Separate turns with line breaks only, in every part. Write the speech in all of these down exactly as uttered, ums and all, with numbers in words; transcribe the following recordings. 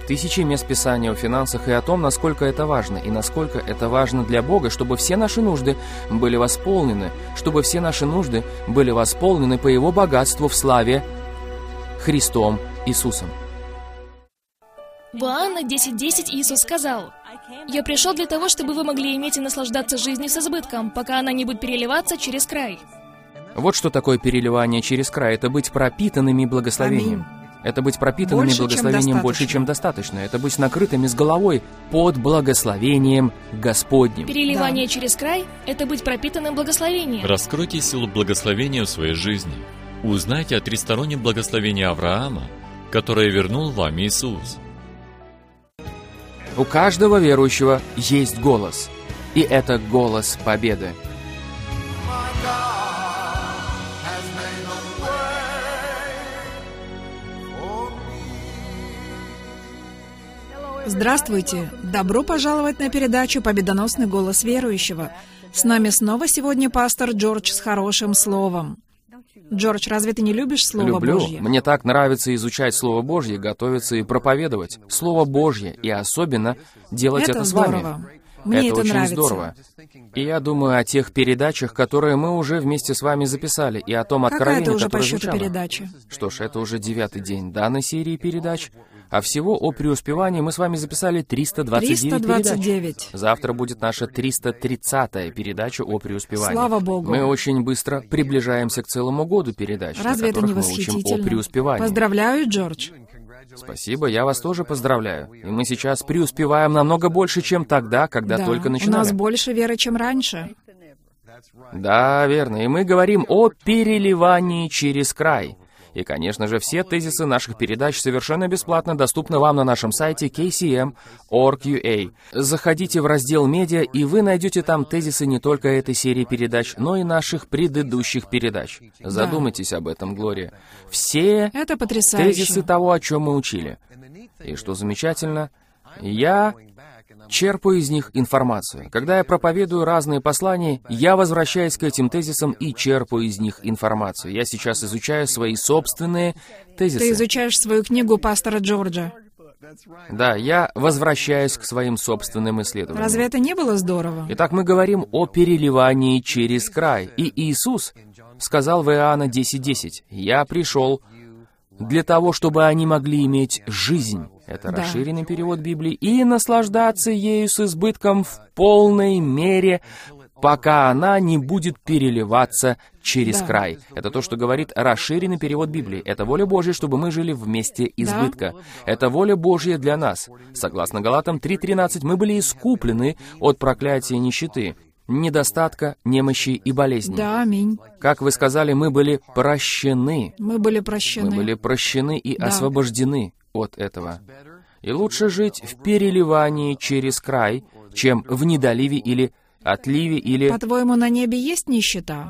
тысячи мест Писания о финансах и о том, насколько это важно, и насколько это важно для Бога, чтобы все наши нужды были восполнены, чтобы все наши нужды были восполнены по Его богатству в славе Христом Иисусом.
В Иоанна десять десять Иисус сказал: «Я пришел для того, чтобы вы могли иметь и наслаждаться жизнью с избытком, пока она не будет переливаться через край».
Вот что такое переливание через край. Это быть пропитанными благословением.
Аминь.
Это быть пропитанными
Больше,
благословением
чем
больше,
достаточно.
чем достаточно. Это быть накрытыми с головой под благословением Господним.
Переливание через край — это быть пропитанным благословением.
Раскройте силу благословения в своей жизни. Узнайте о тристороннем благословении Авраама, которое вернул вам Иисус.
У каждого верующего есть голос. И это голос победы.
Здравствуйте! Добро пожаловать на передачу «Победоносный голос верующего». С нами снова сегодня пастор Джордж с хорошим словом. Джордж, разве ты не любишь Слово
Люблю.
Божье?
Мне так нравится изучать Слово Божье, готовиться и проповедовать Слово Божье, и особенно делать это,
Это
с вами.
здорово. Мне это
очень
нравится.
здорово. И я думаю о тех передачах, которые мы уже вместе с вами записали, и о том
Какая
откровении,
это уже по
которое
счету
звучало.
передача?
Что ж, это уже девятый день данной серии передач, а всего о преуспевании мы с вами записали триста двадцать девять
триста двадцать
передач.
девять.
Завтра будет наша триста тридцатая передача о преуспевании.
Слава Богу.
Мы очень быстро приближаемся к целому году передач,
Разве
на
это не
которых мы учим о
восхитительно?
преуспевании.
Поздравляю, Джордж.
Спасибо, я вас тоже поздравляю. И мы сейчас преуспеваем намного больше, чем тогда, когда
Да,
только
у
начинали.
нас больше веры, чем раньше.
Да, верно. И мы говорим о переливании через край. И, конечно же, все тезисы наших передач совершенно бесплатно доступны вам на нашем сайте кей си эм точка орг точка ю эй. Заходите в раздел «Медиа», и вы найдете там тезисы не только этой серии передач, но и наших предыдущих передач. Задумайтесь об этом, Глория. Все
Это потрясающе.
тезисы того, о чем мы учили. И что замечательно, я черпаю из них информацию. Когда я проповедую разные послания, я возвращаюсь к этим тезисам и черпаю из них информацию. Я сейчас изучаю свои собственные тезисы.
Ты изучаешь свою книгу пастора Джорджа.
Да, я возвращаюсь к своим собственным исследованиям.
Разве это не было здорово?
Итак, мы говорим о переливании через край. И Иисус сказал в Иоанна десять десять: «Я пришел для того, чтобы они могли иметь жизнь». Это
Да.
расширенный перевод Библии. «И наслаждаться ею с избытком в полной мере, пока она не будет переливаться через
Да.
край». Это то, что говорит расширенный перевод Библии. Это воля Божья, чтобы мы жили в месте избытка. Это воля Божья для нас. Согласно Галатам три тринадцать, мы были искуплены от проклятия нищеты, недостатка, немощи и болезней.
Да, аминь.
Как вы сказали, мы были прощены.
Мы были прощены.
Мы были прощены и
Да.
освобождены от этого. И лучше жить в переливании через край, чем в недоливе или отливе или...
По-твоему, на небе есть нищета?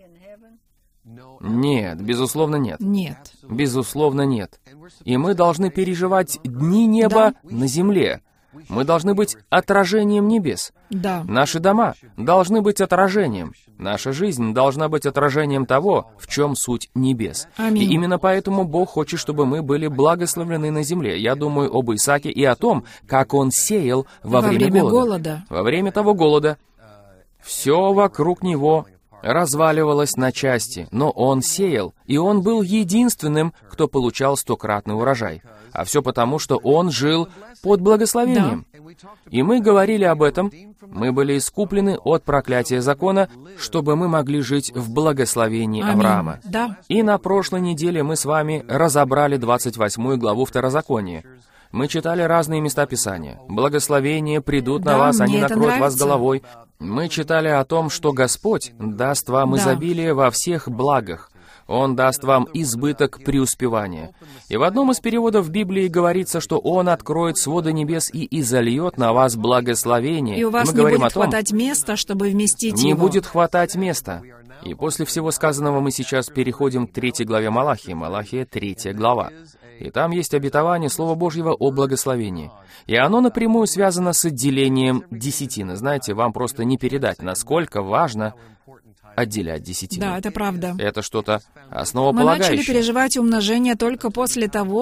Нет, безусловно, нет.
Нет.
Безусловно, нет. И мы должны переживать дни неба на земле. Мы должны быть отражением небес.
Да.
Наши дома должны быть отражением. Наша жизнь должна быть отражением того, в чем суть небес.
Аминь.
И именно поэтому Бог хочет, чтобы мы были благословлены на земле. Я думаю об Исааке и о том, как он сеял во,
Во
время,
время
голода.
голода.
Во время того голода все вокруг него разваливалось на части, но он сеял, и он был единственным, кто получал стократный урожай. А все потому, что он жил под благословением. И мы говорили об этом. Мы были искуплены от проклятия закона, чтобы мы могли жить в благословении
Аминь.
Авраама.
Да.
И на прошлой неделе мы с вами разобрали двадцать восьмую главу Второзакония. Мы читали разные места Писания. «Благословения придут на
Да,
вас, они
мне это
накроют вас
нравится.
головой». Мы читали о том, что Господь даст вам
Да.
изобилие во всех благах. Он даст вам избыток преуспевания. И в одном из переводов Библии говорится, что Он откроет своды небес и изольет на вас благословение.
И у вас
мы
не
говорим
будет
о том,
хватать места, чтобы вместить
не
его.
будет хватать места. И после всего сказанного мы сейчас переходим к третьей главе Малахии. Малахия, третья глава. И там есть обетование Слова Божьего о благословении. И оно напрямую связано с отделением десятины. Знаете, вам просто не передать, насколько важно отделять десятину.
Да, это правда.
Это что-то
Мы
основополагающее.
начали переживать умножение только после того,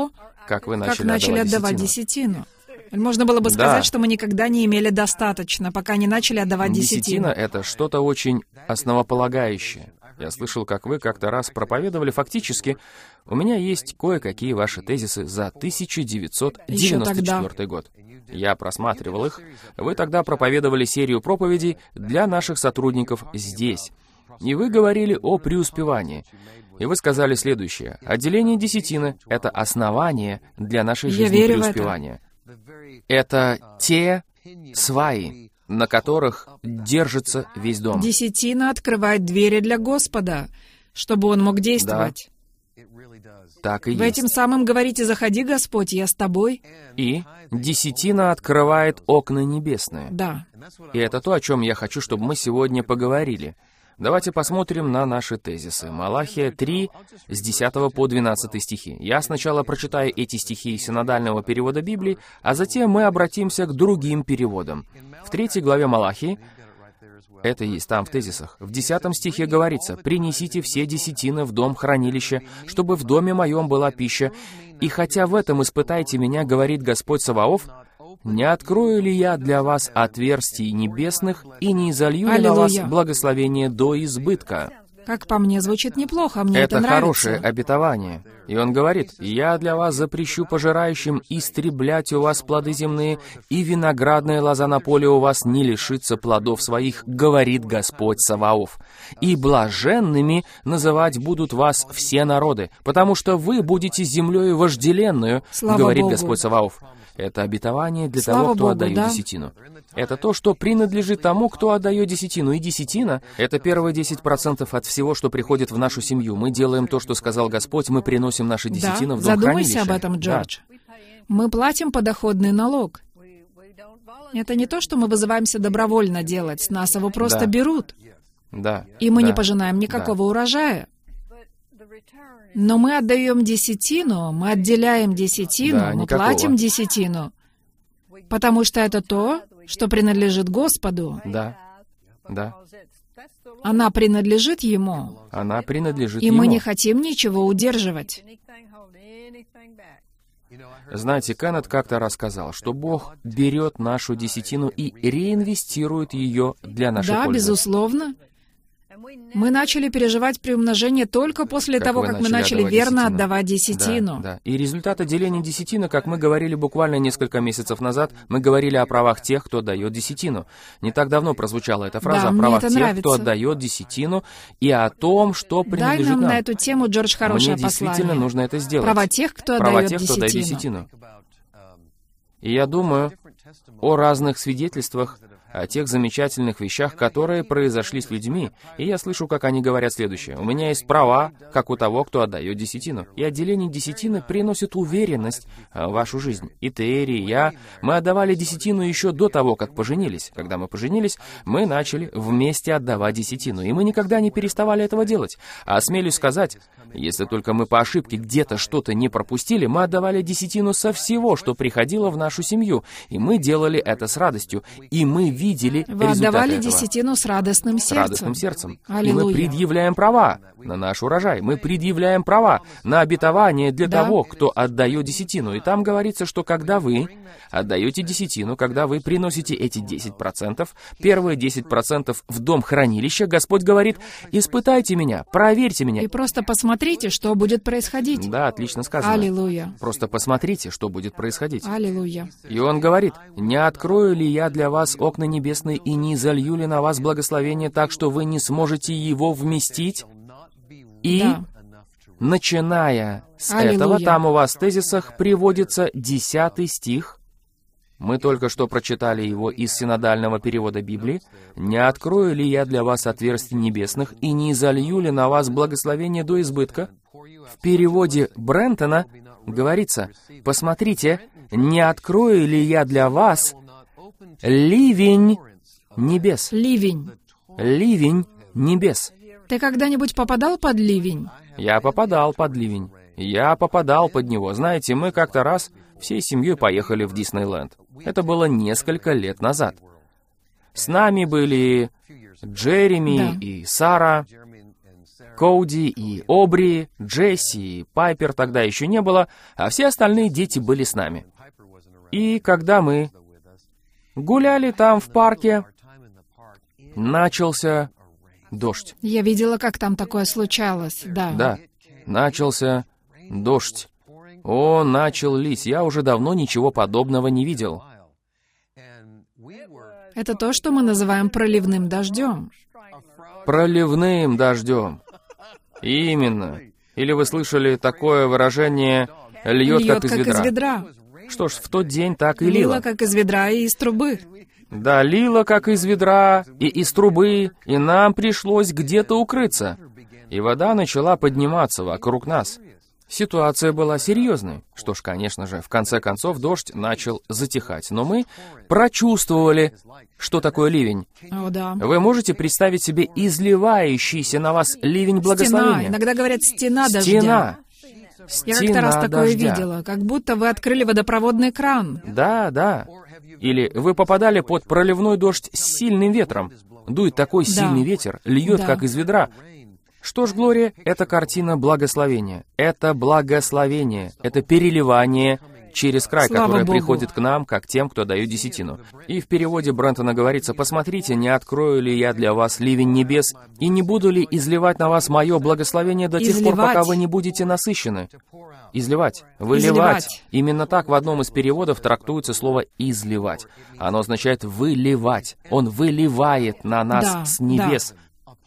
Как вы начали,
как начали
отдавать,
отдавать
десятину.
десятину. Можно было бы
Да.
сказать, что мы никогда не имели достаточно, пока не начали отдавать
Десятина
десятину.
— это что-то очень основополагающее. Я слышал, как вы как-то раз проповедовали фактически. У меня есть кое-какие ваши тезисы за тысяча девятьсот девяносто четвёртый год. Я просматривал их. Вы тогда проповедовали серию проповедей для наших сотрудников здесь. И вы говорили о преуспевании. И вы сказали следующее. Отделение десятины — это основание для нашей
Я
жизни
верю в это.
преуспевания. Это те сваи, на которых держится весь дом.
Десятина открывает двери для Господа, чтобы Он мог действовать.
Так и
Вы
есть.
этим самым говорите: «Заходи, Господь, я с тобой».
И десятина открывает окна небесные.
Да.
И это то, о чем я хочу, чтобы мы сегодня поговорили. Давайте посмотрим на наши тезисы. Малахия три, с десятого по двенадцатый стихи. Я сначала прочитаю эти стихи из синодального перевода Библии, а затем мы обратимся к другим переводам. В третьей главе Малахии, это есть там в тезисах, в десятом стихе говорится: «Принесите все десятины в дом хранилища, чтобы в доме моем была пища, и хотя в этом испытайте меня, говорит Господь Саваоф, не открою ли я для вас отверстий небесных и не изолью ли на вас
Аллилуйя.
благословение до избытка?»
Как по мне, звучит неплохо, мне это,
Это
нравится.
хорошее обетование. И он говорит: «Я для вас запрещу пожирающим истреблять у вас плоды земные, и виноградная лоза на поле у вас не лишится плодов своих, говорит Господь Саваоф. И блаженными называть будут вас все народы, потому что вы будете землею вожделенную,
Слава
говорит
Богу.
Господь Саваоф». Это обетование для
Слава
того, кто
Богу,
отдает
да.
десятину. Это то, что принадлежит тому, кто отдает десятину. И десятина — это первые десять процентов от всего, что приходит в нашу семью. Мы делаем то, что сказал Господь, мы приносим наши десятины
Да,
в дом
задумайся
хранилища.
об этом,
Да.
Джордж. Мы платим подоходный налог. Это не то, что мы вызываемся добровольно делать, с нас его просто
Да.
берут.
Да.
И мы
да.
не пожинаем никакого урожая. Но мы отдаем десятину, мы отделяем десятину,
Да,
мы
никакого.
платим десятину, потому что это то, что принадлежит Господу.
Да. Да.
Она принадлежит Ему,
Она принадлежит
и
Ему.
мы не хотим ничего удерживать.
Знаете, Кеннет как-то рассказал, что Бог берет нашу десятину и реинвестирует ее для нашей
Да,
пользы.
безусловно. Мы начали переживать приумножение только после
Как
того,
вы
как мы
начали
начали
отдавать
верно
десятину.
отдавать десятину.
Да, да. И результат отделения десятины, как мы говорили буквально несколько месяцев назад, мы говорили о правах тех, кто дает десятину. Не так давно прозвучала эта фраза
Да,
о
мне
правах
это
тех,
нравится.
кто отдает десятину, и о том, что
Дай
принадлежит
нам
нам.
на эту тему, Джордж, хорошее
Мне действительно
послание.
нужно это сделать.
Права тех, кто
Права
отдает
тех, кто дает
десятину.
десятину. И я думаю о разных свидетельствах, о тех замечательных вещах, которые произошли с людьми, и я слышу, как они говорят следующее. «У меня есть права, как у того, кто отдает десятину». И отделение десятины приносит уверенность в вашу жизнь. И Терри, и я, мы отдавали десятину еще до того, как поженились. Когда мы поженились, мы начали вместе отдавать десятину, и мы никогда не переставали этого делать. А осмелюсь сказать, если только мы по ошибке где-то что-то не пропустили, мы отдавали десятину со всего, что приходило в нашу семью, и мы делали это с радостью, и мы видели
Вы
результаты
отдавали
этого.
десятину с радостным
С
сердцем.
радостным сердцем. И мы
Аллилуйя.
предъявляем права на наш урожай. Мы предъявляем права на обетование для
Да.
того, кто отдает десятину. И там говорится, что когда вы отдаете десятину, когда вы приносите эти десять процентов, первые десять процентов в дом хранилища, Господь говорит: «Испытайте меня, проверьте меня».
И просто посмотрите, что будет происходить.
Да, отлично сказано.
Аллилуйя.
Просто посмотрите, что будет происходить.
Аллилуйя.
И он говорит: «Не открою ли я для вас окна небесные и не залью ли на вас благословение так, что вы не сможете его вместить?» И,
Да.
начиная с
Аллилуйя.
этого, там у вас в тезисах приводится десятый стих. Мы только что прочитали его из синодального перевода Библии. «Не открою ли я для вас отверстий небесных и не изолью ли на вас благословение до избытка?» В переводе Брентона говорится: «Посмотрите, не открою ли я для вас ливень небес».
Ливень.
Ливень небес.
Ты когда-нибудь попадал под ливень?
Я попадал под ливень. Я попадал под него. Знаете, мы как-то раз всей семьей поехали в Диснейленд. Это было несколько лет назад. С нами были Джереми
Да.
и Сара. Коуди и Обри, Джесси и Пайпер тогда еще не было, а все остальные дети были с нами. И когда мы гуляли там в парке, начался дождь.
Я видела, как там такое случалось, да.
Да, начался дождь. О, начал лить. Я уже давно ничего подобного не видел.
Это то, что мы называем проливным дождем.
Проливным дождем. Именно. Или вы слышали такое выражение «льет,
Льет,
как из
как
ведра».
из ведра.
Что ж, в тот день так и лило.
Лило, как из ведра и из трубы.
Да, лило, как из ведра и из трубы, и нам пришлось где-то укрыться. И вода начала подниматься вокруг нас. Ситуация была серьезной. Что ж, конечно же, в конце концов дождь начал затихать. Но мы прочувствовали, что такое ливень.
О, да.
Вы можете представить себе изливающийся на вас ливень благословения?
Стена. Иногда говорят «стена дождя».
Стена.
Я
Стена
как-то раз такое
дождя.
видела, как будто вы открыли водопроводный кран.
Да, да. Или вы попадали под проливной дождь с сильным ветром. Дует такой
Да.
сильный ветер, льет,
Да.
как из ведра. Что ж, Глория, это картина благословения. Это благословение. Это переливание через край,
Слава
которое
Богу.
приходит к нам, как тем, кто дает десятину. И в переводе Брентона говорится: «Посмотрите, не открою ли я для вас ливень небес, и не буду ли изливать на вас мое благословение до тех пор,
Изливать.
пока вы не будете насыщены». Изливать, выливать.
Изливать.
Именно так в одном из переводов трактуется слово «изливать». Оно означает «выливать». Он выливает на нас
Да,
с небес.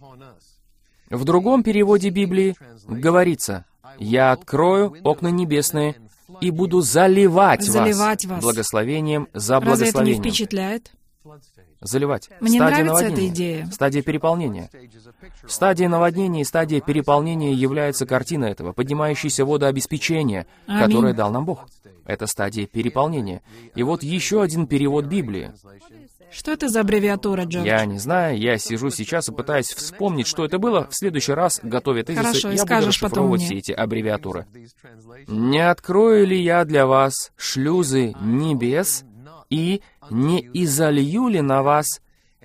В другом переводе Библии говорится: «Я открою окна небесные и буду заливать,
Заливать
вас
вас.
благословением за
Разве это не
благословением».
впечатляет?
Заливать.
Мне
Стадия
нравится эта
наводнения.
идея.
Стадия переполнения. Стадия наводнения и стадия переполнения является картина этого, поднимающейся водообеспечения,
Аминь.
которое дал нам Бог. Это стадия переполнения. И вот еще один перевод Библии.
Что это за аббревиатура, Джордж?
Я не знаю, я сижу сейчас и пытаюсь вспомнить, что это было. В следующий раз, готовя тезисы,
Хорошо, и
я буду
скажешь потом
расшифровывать
мне.
все эти аббревиатуры. «Не открою ли я для вас шлюзы небес и не изолью ли на вас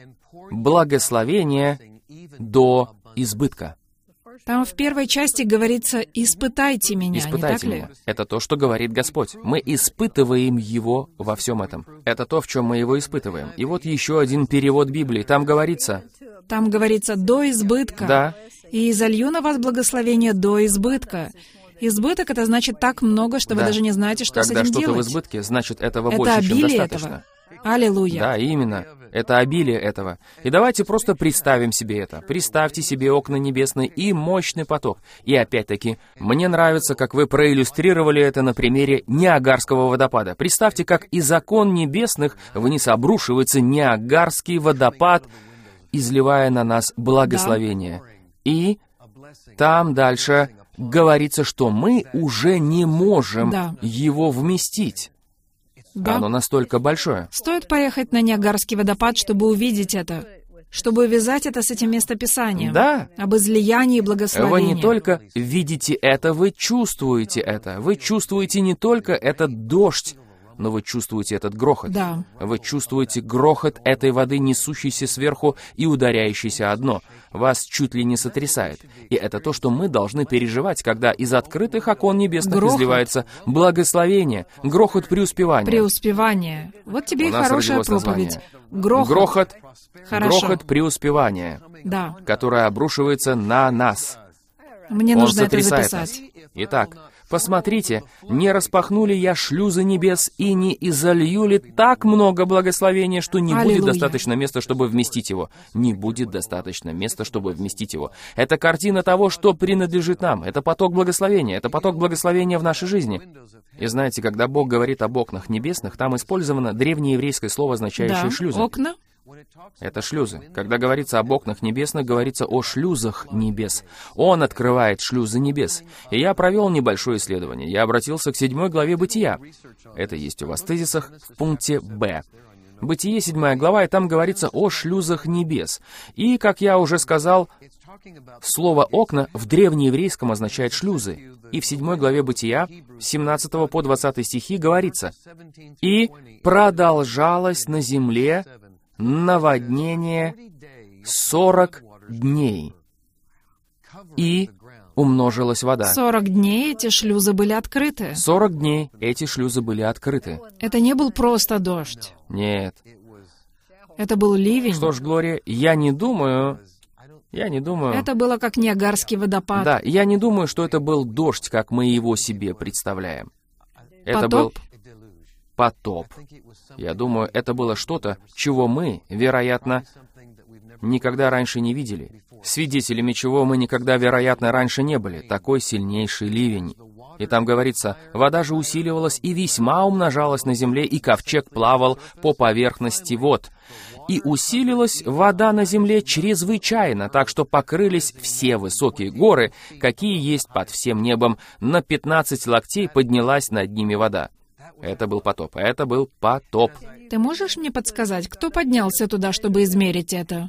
благословение до избытка?»
Там в первой части говорится «испытайте меня»,
Испытайте
не так
меня.
ли?
Это то, что говорит Господь. Мы испытываем Его во всем этом. Это то, в чем мы Его испытываем. И вот еще один перевод Библии. Там говорится:
Там говорится «до избытка».
Да.
«И изолью на вас благословение до избытка». Избыток — это значит так много, что вы
Да.
даже не знаете, что
когда
с этим
что-то
делать.
в избытке, значит, этого
Это
больше, чем
обилие
достаточно.
этого. Аллилуйя.
Да, именно. Это обилие этого. И давайте просто представим себе это. Представьте себе окна небесные и мощный поток. И опять-таки, мне нравится, как вы проиллюстрировали это на примере Ниагарского водопада. Представьте, как из окон небесных вниз обрушивается Ниагарский водопад, изливая на нас благословение. И там дальше говорится, что мы уже не можем
Да.
его вместить.
Да.
Оно настолько большое.
Стоит поехать на Ниагарский водопад, чтобы увидеть это, чтобы увязать это с этим местописанием.
Да.
Об излиянии
Вы
благословения.
не только видите это, вы чувствуете это. Вы чувствуете не только этот дождь, но вы чувствуете этот грохот.
Да.
Вы чувствуете грохот этой воды, несущейся сверху и ударяющейся о дно. Вас чуть ли не сотрясает. И это то, что мы должны переживать, когда из открытых окон небесных
Грохот.
изливается благословение, грохот преуспевания.
Преуспевание. Вот тебе
У
и
нас
хорошая
родилось
проповедь.
название.
Грохот.
Грохот,
Хорошо.
грохот преуспевания,
Да.
которое обрушивается на нас.
Мне
Он
нужно это
сотрясает
записать.
нас. Итак, посмотрите, не распахну ли я шлюзы небес и не изолью ли так много благословения, что не будет
Аллилуйя.
достаточно места, чтобы вместить его? Не будет достаточно места, чтобы вместить его. Это картина того, что принадлежит нам. Это поток благословения. Это поток благословения в нашей жизни. И знаете, когда Бог говорит об окнах небесных, там использовано древнееврейское слово, означающее
Да.
шлюзы.
Окна.
Это шлюзы. Когда говорится об окнах небесных, говорится о шлюзах небес. Он открывает шлюзы небес. И я провел небольшое исследование. Я обратился к седьмой главе Бытия. Это есть у вас в тезисах в пункте «Б». Бытие, седьмая глава, и там говорится о шлюзах небес. И, как я уже сказал, слово «окна» в древнееврейском означает «шлюзы». И в седьмой главе Бытия, с семнадцатого по двадцатый стихи, говорится: «И продолжалось на земле наводнение сорок дней». и умножилась вода.
Сорок дней эти шлюзы были открыты.
Сорок дней эти шлюзы были открыты.
Это не был просто дождь.
Нет.
Это был ливень.
Что ж, Глория, я не думаю... Я не думаю...
Это было как Ниагарский водопад.
Да, я не думаю, что это был дождь, как мы его себе представляем. Это
Потоп?
был потоп. Я думаю, это было что-то, чего мы, вероятно, никогда раньше не видели. Свидетелями чего мы никогда, вероятно, раньше не были. Такой сильнейший ливень. И там говорится, вода же усиливалась и весьма умножалась на земле, и ковчег плавал по поверхности вод. И усилилась вода на земле чрезвычайно, так что покрылись все высокие горы, какие есть под всем небом. На пятнадцать локтей поднялась над ними вода. Это был потоп. Это был потоп.
Ты можешь мне подсказать, кто поднялся туда, чтобы измерить это?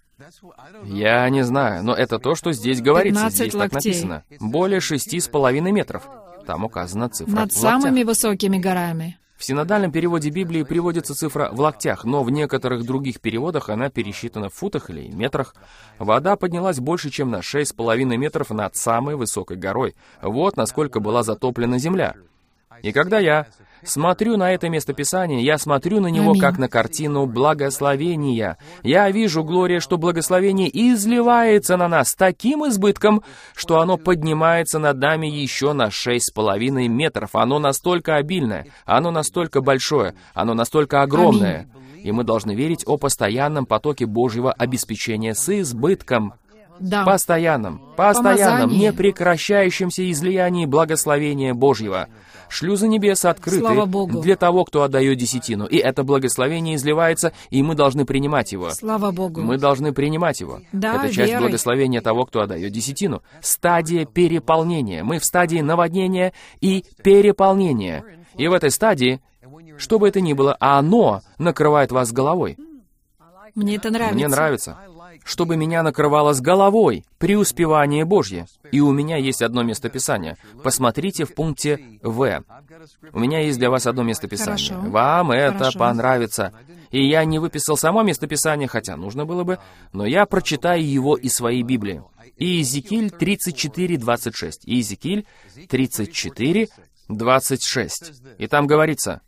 Я не знаю, но это то, что здесь говорится. Здесь так
локтей.
написано. Более шести с половиной метров. Там указана цифра
Над
в локтях.
самыми высокими горами.
В синодальном переводе Библии приводится цифра в локтях, но в некоторых других переводах она пересчитана в футах или метрах. Вода поднялась больше, чем на шесть с половиной метров над самой высокой горой. Вот насколько была затоплена земля. И когда я смотрю на это местописание, я смотрю на него
Аминь.
как на картину благословения. Я вижу, Глория, что благословение изливается на нас таким избытком, что оно поднимается над нами еще на шесть с половиной метров. Оно настолько обильное, оно настолько большое, оно настолько огромное.
Аминь.
И мы должны верить о постоянном потоке Божьего обеспечения с избытком.
Да.
Постоянном, постоянном,
Помазание.
непрекращающемся излиянии благословения Божьего. Шлюзы небес открыты
Слава Богу.
для того, кто отдает десятину. И это благословение изливается, и мы должны принимать его.
Слава Богу.
Мы должны принимать его.
Да,
это часть
верой.
благословения того, кто отдает десятину. Стадия переполнения. Мы в стадии наводнения и переполнения. И в этой стадии, что бы это ни было, оно накрывает вас головой.
Мне это нравится.
Мне нравится. Чтобы меня накрывало с головой, преуспевание Божье. И у меня есть одно местописание. Посмотрите в пункте В. У меня есть для вас одно местописание.
Хорошо.
Вам это
Хорошо.
понравится. И я не выписал само местописание, хотя нужно было бы, но я прочитаю его из своей Библии. Иезекииль тридцать четыре, двадцать шесть. Иезекииль тридцать четыре, двадцать шесть. И там говорится: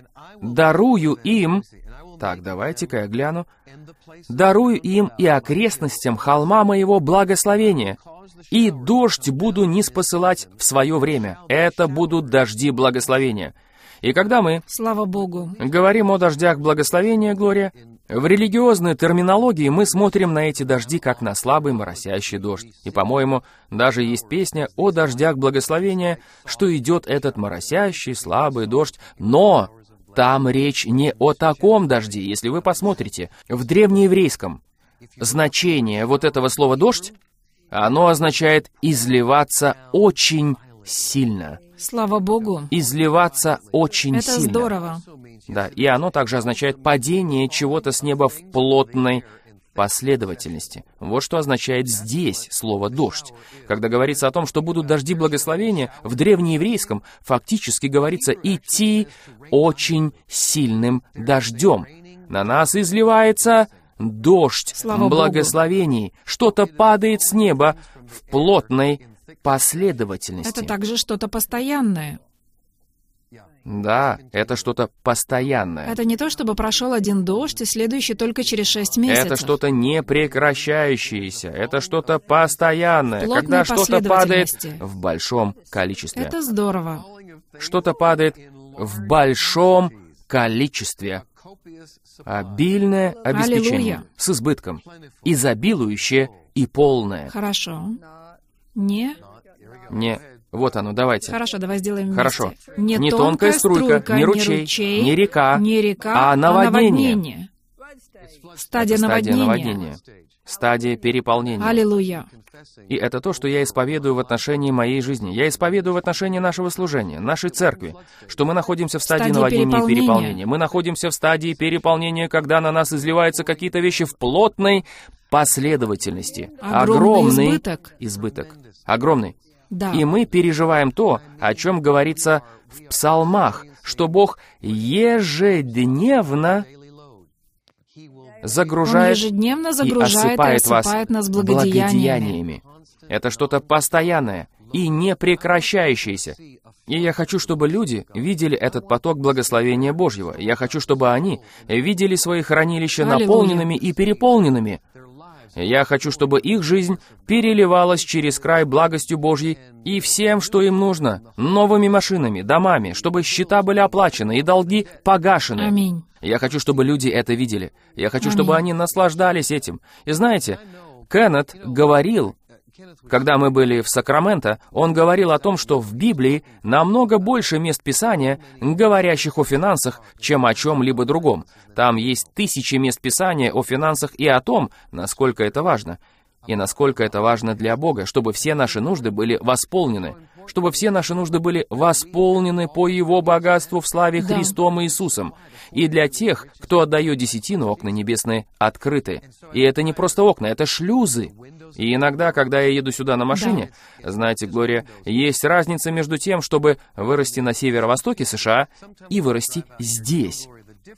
«Дарую им...» Так, давайте-ка я гляну. «Дарую им и окрестностям холма моего благословения, и дождь буду ниспосылать в свое время». Это будут дожди благословения. И когда мы
Слава Богу.
говорим о дождях благословения, Глория, в религиозной терминологии мы смотрим на эти дожди как на слабый моросящий дождь. И, по-моему, даже есть песня о дождях благословения, что идет этот моросящий слабый дождь, но... Там речь не о таком дожде. Если вы посмотрите, в древнееврейском значение вот этого слова «дождь», оно означает «изливаться очень сильно».
Слава Богу.
Изливаться очень
Это
сильно.
здорово.
Да, и оно также означает падение чего-то с неба в плотной последовательности. Вот что означает здесь слово «дождь». Когда говорится о том, что будут дожди благословения, в древнееврейском фактически говорится «идти очень сильным дождем». На нас изливается дождь
Слава
благословений. Что-то падает с неба в плотной последовательности.
Это также что-то постоянное.
Да, это что-то постоянное.
Это не то, чтобы прошел один дождь, и следующий только через шесть месяцев.
Это что-то непрекращающееся, это что-то постоянное,
Плотной
когда что-то падает
последовательности.
в большом количестве.
Это здорово.
Что-то падает в большом количестве. Обильное обеспечение,
Аллилуйя.
с избытком, изобилующее и полное.
Хорошо. Не?
Не... Вот оно, давайте.
Хорошо, давай сделаем вместе.
Хорошо.
Не,
Не
тонкая
тонкая струйка, не ручей, не река,
не река,
а наводнение.
наводнение. Стадия
Это стадия
наводнения.
наводнения. Стадия переполнения.
Аллилуйя.
И это то, что я исповедую в отношении моей жизни. Я исповедую в отношении нашего служения, нашей церкви, что мы находимся в стадии
Стадии
наводнения и
переполнения.
переполнения. Мы находимся в стадии переполнения, когда на нас изливаются какие-то вещи в плотной последовательности.
Огромный избыток.
избыток. Огромный.
Да.
И мы переживаем то, о чем говорится в псалмах, что Бог ежедневно загружает
Он ежедневно
и
загружает
осыпает,
и осыпает
вас
нас благодеяниями.
благодеяниями. Это что-то постоянное и непрекращающееся. И я хочу, чтобы люди видели этот поток благословения Божьего. Я хочу, чтобы они видели свои хранилища
Аллилуйя.
наполненными и переполненными. Я хочу, чтобы их жизнь переливалась через край благостью Божьей и всем, что им нужно, новыми машинами, домами, чтобы счета были оплачены и долги погашены.
Аминь.
Я хочу, чтобы люди это видели. Я хочу,
Аминь.
чтобы они наслаждались этим. И знаете, Кеннет говорил, когда мы были в Сакраменто, он говорил о том, что в Библии намного больше мест Писания, говорящих о финансах, чем о чем-либо другом. Там есть тысячи мест Писания о финансах и о том, насколько это важно. И насколько это важно для Бога, чтобы все наши нужды были восполнены. Чтобы все наши нужды были восполнены по Его богатству в славе
Да.
Христом Иисусом. И для тех, кто отдает десятину, окна небесные открыты. И это не просто окна, это шлюзы. И иногда, когда я еду сюда на машине, знаете, Глория, есть разница между тем, чтобы вырасти на северо-востоке США и вырасти здесь.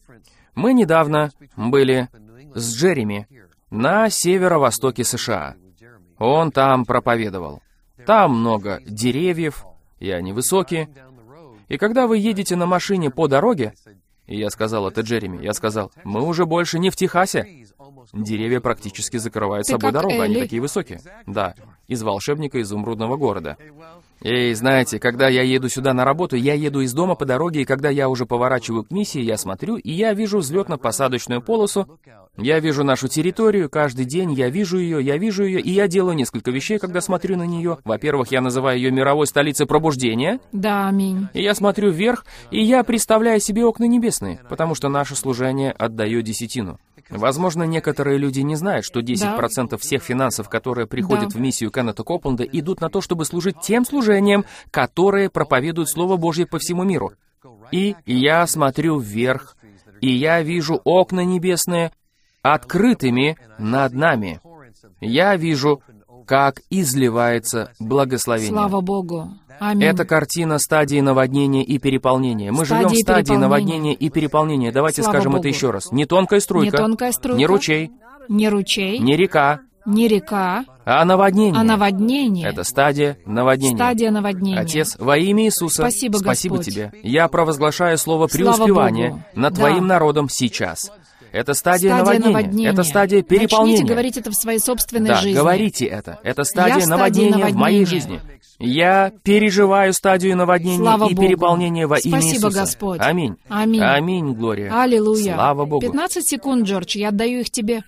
Мы недавно были с Джереми на северо-востоке США. Он там проповедовал. Там много деревьев, и они высокие. И когда вы едете на машине по дороге, и я сказал это Джереми, я сказал, мы уже больше не в Техасе. Деревья практически закрывают
Ты
собой
как
дорогу, они
Элли.
такие высокие. Да, из волшебника изумрудного города. И знаете, когда я еду сюда на работу, я еду из дома по дороге, и когда я уже поворачиваю к миссии, я смотрю, и я вижу взлетно-посадочную полосу, я вижу нашу территорию, каждый день я вижу ее, я вижу ее, и я делаю несколько вещей, когда смотрю на нее. Во-первых, я называю ее мировой столицей пробуждения,
Да, аминь.
и я смотрю вверх, и я представляю себе окна небесные, потому что наше служение отдает десятину. Возможно, некоторые люди не знают, что десять процентов всех финансов, которые приходят
Да.
в миссию Кеннета Копленда, идут на то, чтобы служить тем служениям, которые проповедуют Слово Божье по всему миру. И я смотрю вверх, и я вижу окна небесные открытыми над нами. Я вижу, как изливается благословение.
Слава Богу. Аминь.
Это картина стадии наводнения и переполнения. Мы
Стадии
живем в стадии
переполнения.
наводнения и переполнения. Давайте
Слава
скажем
Богу.
это еще раз. Не тонкая струйка,
Не тонкая струйка.
не ручей,
Не ручей,
не река,
не река,
а наводнение.
а наводнение.
Это стадия наводнения.
Стадия наводнения.
Отец, во имя Иисуса,
Спасибо, Господь.
тебе. Я провозглашаю слово
Слава
преуспевания
Богу.
над
Да.
Твоим народом сейчас. Это стадия,
Стадия
наводнения.
наводнения.
Это стадия переполнения.
Начните говорить это в своей собственной
Да,
жизни.
говорите это. Это
Я
стадия
в стадии
наводнения в моей
наводнения.
жизни. Я переживаю стадию наводнения
Слава
и
Богу.
переполнения во имя
Спасибо,
Иисуса.
Господь.
Аминь.
Аминь.
Аминь, Глория.
Аллилуйя.
Слава Богу.
пятнадцать секунд, Джордж, я отдаю их тебе.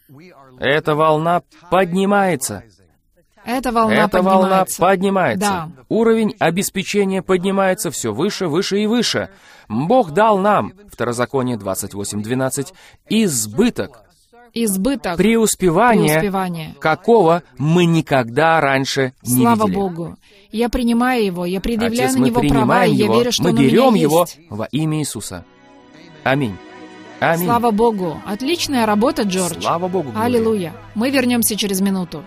Эта волна поднимается.
Эта волна
Эта волна
поднимается.
поднимается.
Да.
Уровень обеспечения поднимается все выше, выше и выше. Бог дал нам, Второзаконие двадцать восемь двенадцать, избыток,
Избыток.
преуспевание,
Преуспевание.
какого мы никогда раньше не
Слава
видели.
Богу. Я принимаю его, я предъявляю
Отец,
на
мы
него права,
принимаем
и я
его,
верю, что
мы
он у меня
берем его
есть.
во имя Иисуса. Аминь. Аминь.
Слава Богу. Отличная работа, Джордж.
Слава Богу, Глория.
Аллилуйя. Мы вернемся через минуту.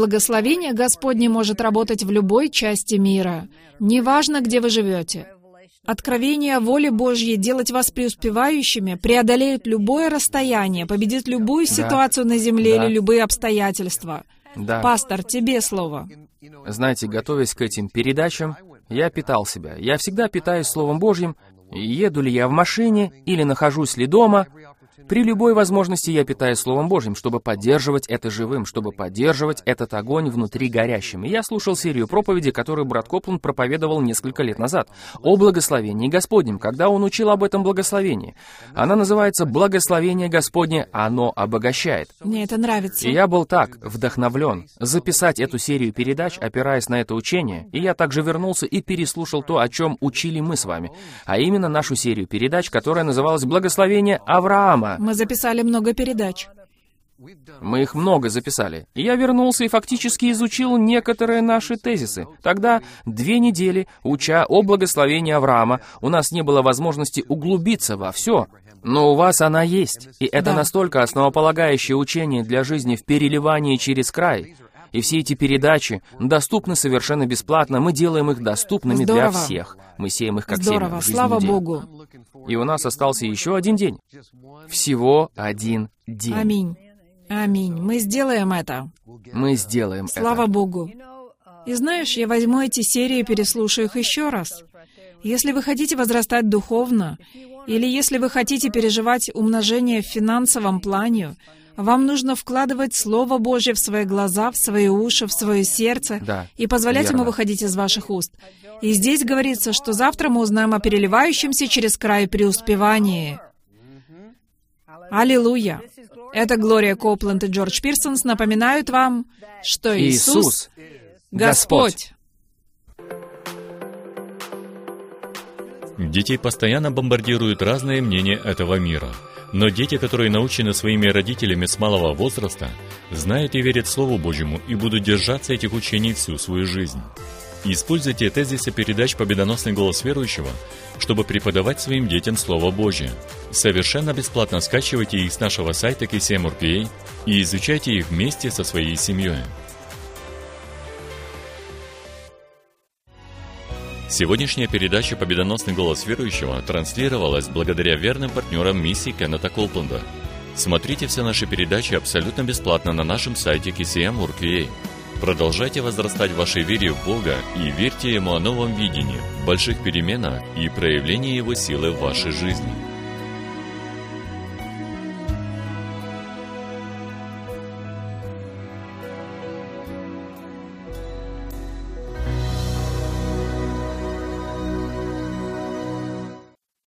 Благословение Господне может работать в любой части мира, неважно, где вы живете. Откровение о воле Божьей делать вас преуспевающими преодолеют любое расстояние, победит любую
Да.
ситуацию на земле
Да.
или любые обстоятельства.
Да.
Пастор, тебе слово.
Знаете, готовясь к этим передачам, я питал себя. Я всегда питаюсь Словом Божьим, еду ли я в машине или нахожусь ли дома. При любой возможности я питаюсь Словом Божьим, чтобы поддерживать это живым, чтобы поддерживать этот огонь внутри горящим. И я слушал серию проповедей, которую брат Копланд проповедовал несколько лет назад, о благословении Господнем, когда он учил об этом благословении. Она называется «Благословение Господне, оно обогащает».
Мне это нравится.
И я был так вдохновлен записать эту серию передач, опираясь на это учение, и я также вернулся и переслушал то, о чем учили мы с вами, а именно нашу серию передач, которая называлась «Благословение Авраама».
Мы записали много передач.
Мы их много записали. И я вернулся и фактически изучил некоторые наши тезисы. Тогда, две недели, уча о благословении Авраама, у нас не было возможности углубиться во все. Но у вас она есть. И это
Да.
настолько основополагающее учение для жизни в переливании через край. И все эти передачи доступны совершенно бесплатно. Мы делаем их доступными для
Здорово.
всех. Мы сеем их как
Здорово,
семя в жизнь
слава
людей.
Богу.
И у нас остался еще один день. Всего один день.
Аминь. Аминь. Мы сделаем это.
Мы сделаем
Слава
это.
Богу. И знаешь, я возьму эти серии и переслушаю их еще раз. Если вы хотите возрастать духовно, или если вы хотите переживать умножение в финансовом плане, вам нужно вкладывать Слово Божье в свои глаза, в свои уши, в свое сердце
Да,
и позволять
верно.
ему выходить из ваших уст. И здесь говорится, что завтра мы узнаем о переливающемся через край преуспевании. Аллилуйя! Это Глория Копланд и Джордж Пирсонс напоминают вам, что Иисус — Господь.
Детей постоянно бомбардируют разные мнения этого мира. Но дети, которые научены своими родителями с малого возраста, знают и верят Слову Божьему и будут держаться этих учений всю свою жизнь. Используйте тезисы передач «Победоносный голос верующего», чтобы преподавать своим детям Слово Божье. Совершенно бесплатно скачивайте их с нашего сайта кей си эм точка ор точка кей и изучайте их вместе со своей семьей. Сегодняшняя передача «Победоносный голос верующего» транслировалась благодаря верным партнерам миссии Кеннета Копланда. Смотрите все наши передачи абсолютно бесплатно на нашем сайте кей си эм точка ор точка кей. Продолжайте возрастать в вашей вере в Бога и верьте Ему о новом видении, больших переменах и проявлении Его силы в вашей жизни.